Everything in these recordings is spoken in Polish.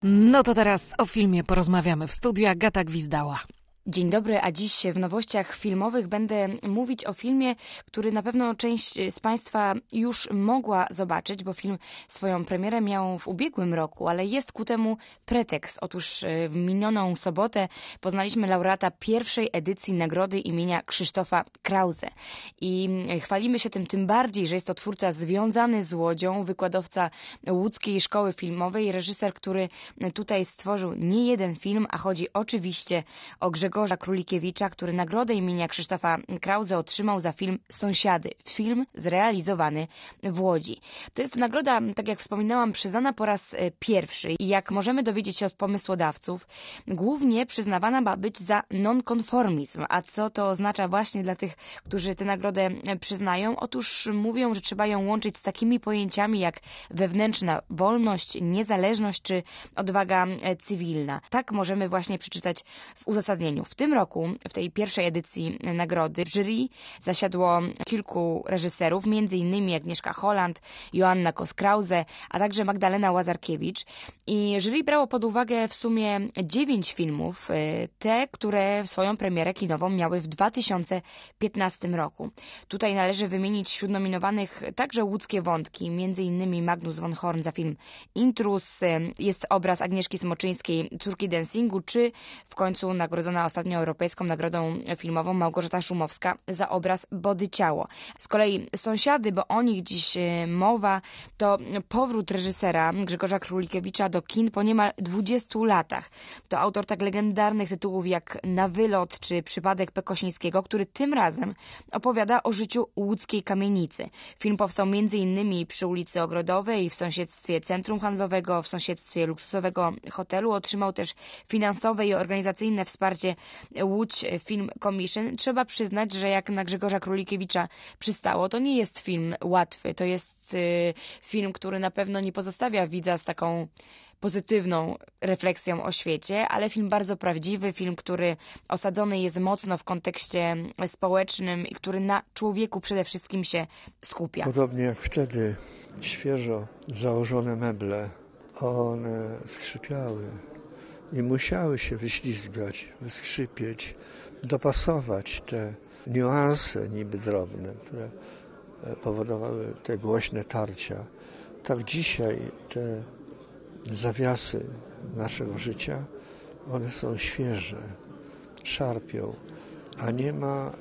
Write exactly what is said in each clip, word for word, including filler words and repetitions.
No to teraz o filmie porozmawiamy. W studiu Agata Gwizdała. Dzień dobry, a dziś w nowościach filmowych będę mówić o filmie, który na pewno część z Państwa już mogła zobaczyć, bo film swoją premierę miał w ubiegłym roku, ale jest ku temu pretekst. Otóż w minioną sobotę poznaliśmy laureata pierwszej edycji nagrody imienia Krzysztofa Krause. I chwalimy się tym tym bardziej, że jest to twórca związany z Łodzią, wykładowca łódzkiej szkoły filmowej, reżyser, który tutaj stworzył nie jeden film, a chodzi oczywiście o Grzegorza Grzegorza Królikiewicza, który nagrodę imienia Krzysztofa Krause otrzymał za film Sąsiady. Film zrealizowany w Łodzi. To jest nagroda, tak jak wspominałam, przyznana po raz pierwszy i jak możemy dowiedzieć się od pomysłodawców, głównie przyznawana ma być za nonkonformizm. A co to oznacza właśnie dla tych, którzy tę nagrodę przyznają? Otóż mówią, że trzeba ją łączyć z takimi pojęciami jak wewnętrzna wolność, niezależność czy odwaga cywilna. Tak możemy właśnie przeczytać w uzasadnieniu. W tym roku, w tej pierwszej edycji nagrody, w jury zasiadło kilku reżyserów, między innymi Agnieszka Holland, Joanna Kos-Krause, a także Magdalena Łazarkiewicz. I jury brało pod uwagę w sumie dziewięć filmów, te, które swoją premierę kinową miały w dwa tysiące piętnastym roku. Tutaj należy wymienić wśród nominowanych także łódzkie wątki, między innymi Magnus von Horn za film Intrus, jest obraz Agnieszki Smoczyńskiej Córki dancingu, czy w końcu nagrodzona ostatnio europejską nagrodą filmową Małgorzata Szumowska za obraz Body Ciało. Z kolei Sąsiady, bo o nich dziś mowa, to powrót reżysera Grzegorza Królikiewicza do kin po niemal dwudziestu latach. To autor tak legendarnych tytułów jak Na wylot czy Przypadek P. Kosińskiego, który tym razem opowiada o życiu łódzkiej kamienicy. Film powstał między innymi przy ulicy Ogrodowej, w sąsiedztwie centrum handlowego, w sąsiedztwie luksusowego hotelu. Otrzymał też finansowe i organizacyjne wsparcie Łódź Film Commission. Trzeba przyznać, że jak na Grzegorza Królikiewicza przystało, to nie jest film łatwy. To jest y, film, który na pewno nie pozostawia widza z taką pozytywną refleksją o świecie, ale film bardzo prawdziwy, film, który osadzony jest mocno w kontekście społecznym i który na człowieku przede wszystkim się skupia. Podobnie jak wtedy świeżo założone meble, one skrzypiały i musiały się wyślizgać, wyskrzypieć, dopasować te niuanse niby drobne, które powodowały te głośne tarcia. Tak dzisiaj te zawiasy naszego życia, one są świeże, szarpią, a nie ma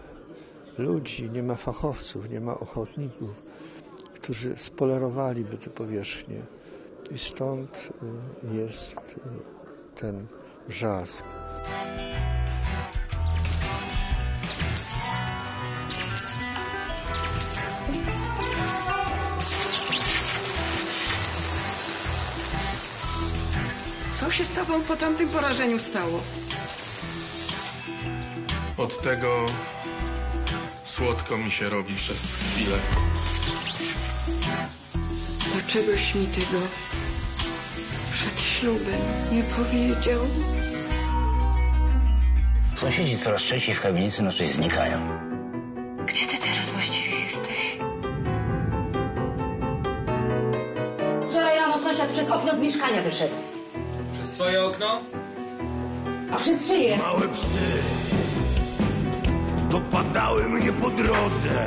e, ludzi, nie ma fachowców, nie ma ochotników, którzy spolerowaliby te powierzchnie. I stąd e, jest e, ten wrzask. Co się z tobą po tamtym porażeniu stało? Od tego słodko mi się robi przez chwilę. Dlaczegoś mi tego przed ślubem nie powiedział? Sąsiedzi coraz częściej w kamienicy naszej znikają. Gdzie ty teraz właściwie jesteś? Wczoraj rano sąsiad przez okno z mieszkania wyszedł. Przez swoje okno? A przez szyję. Małe psy dopadały mnie po drodze.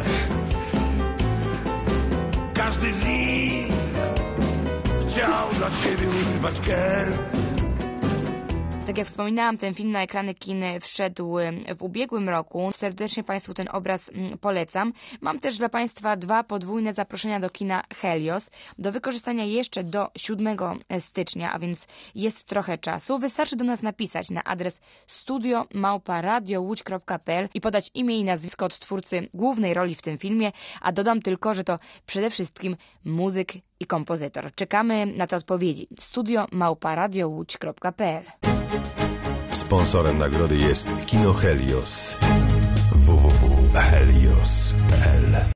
Każdy z nich chciał dla siebie urwać kęs. Tak jak wspominałam, ten film na ekrany kin wszedł w ubiegłym roku. Serdecznie Państwu ten obraz polecam. Mam też dla Państwa dwa podwójne zaproszenia do kina Helios. Do wykorzystania jeszcze do siódmego stycznia, a więc jest trochę czasu. Wystarczy do nas napisać na adres studio małpa radio łódź kropka p l i podać imię i nazwisko od twórcy głównej roli w tym filmie, a dodam tylko, że to przede wszystkim muzyk i kompozytor. Czekamy na te odpowiedzi. studio małpa radio łódź kropka p l. Sponsorem nagrody jest Kino Helios. w w w kropka helios kropka p l